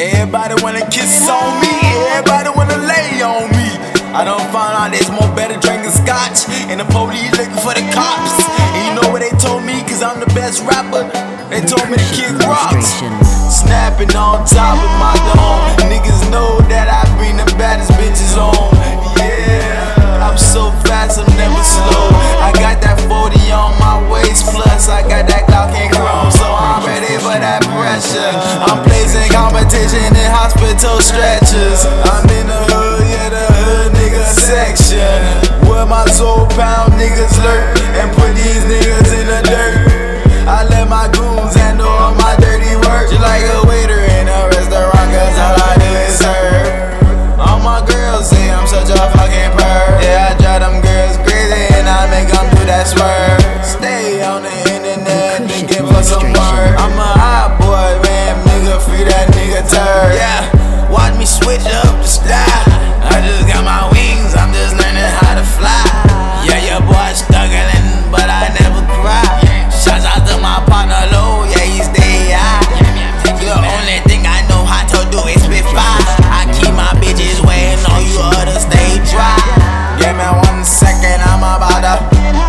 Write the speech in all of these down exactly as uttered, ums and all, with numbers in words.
Everybody wanna kiss on me, everybody wanna lay on me. I done found out there's more better drinking scotch, and the police looking for the cops. And you know what they told me, cause I'm the best rapper? They told me to kick rocks. Snapping on top of my dome. Niggas know that I bring the baddest bitches on. Yeah, I'm so fast, I'm never slow. I got that forty on my waist, plus I got that Glock and chrome, so I'm ready for that pressure. I'm placing competition in hospital stretchers. I'm in the hood, yeah, the hood nigga section, where my soul pound niggas lurk and put these niggas in the dirt. I let my goons handle all my dirty work, just like a waiter in a restaurant, cause all I do is serve. All my girls say I'm such a fucking perv. Yeah, I drive them girls crazy and I make them do that swerve. Stay on the internet thinking for some word. I'm a hot boy, man, nigga, free that nigga turd. Yeah, watch me switch up the style. I just got my wings, I'm just learning how to fly. Yeah, your boy struggling, but I never cry. Shouts out to my partner Low, yeah, he stay high. The only thing I know how to do is spit fire. I keep my bitches waiting on you others stay dry. Yeah, man, one second, I'm about to.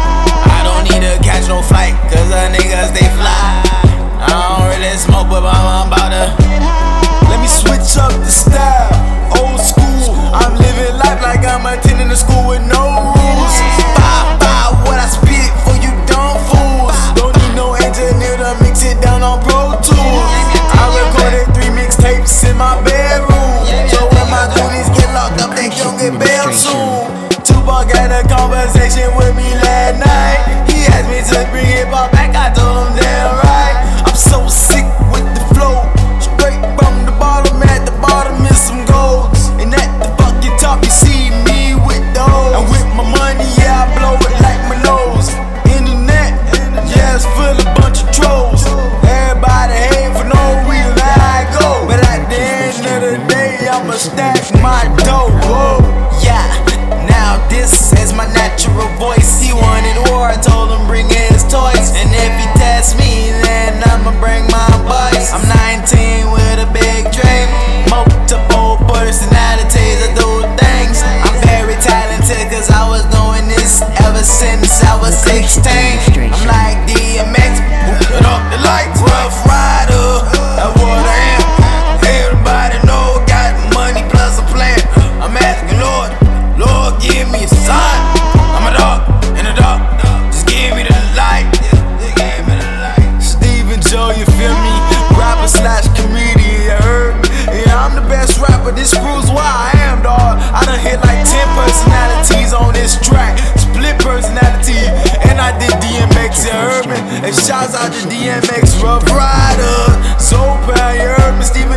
I don't need to catch no flight, cause the niggas they fly. I don't really smoke, but I'm about to. Let me switch up the style, old school. I'm living life like I'm attending a school with no rules. Five, five, what I spit for you dumb fools. Don't need no engineer to mix it down on Pro Tools. I recorded three mixtapes in my bedroom, so when my duties get locked up, they gon' get bail soon. Tupac had a conversation with me last night. He asked me to bring hip hop back, I told him damn right. I'm so sick with the flow, straight from the bottom, at the bottom is some golds, and at the fucking top you see me with those. And with my money, yeah, I blow it like my nose. Internet, yeah, it's full of bunch of trolls. Everybody hate for no reason, I go. But at the end of the day, I'ma stack my dough. Whoa, yeah, now this is my natural voice. He wanted war, I told him bring his toys, and if he tests me, then I'ma bring my boys. I'm nineteen with a big dream, multiple personalities, I do things. I'm very talented cause I was doing this ever since I was sixteen. I'm like D M X, put up the lights, Rough Rider, that's what I am. Everybody know got money plus a plan. I'm asking Lord, Lord give me a sign. I'm a dog in the dark, just give me the light. Just give me the light. Steven Joe, you feel me? Rapper slash comedian, you heard me? Yeah, I'm the best rapper, this proves why I am, dawg. I done hit like ten personalities on this track, split personality, and I did D M X, you heard me? And shouts out to D M X, Rough Rider, so proud, you heard me? Steven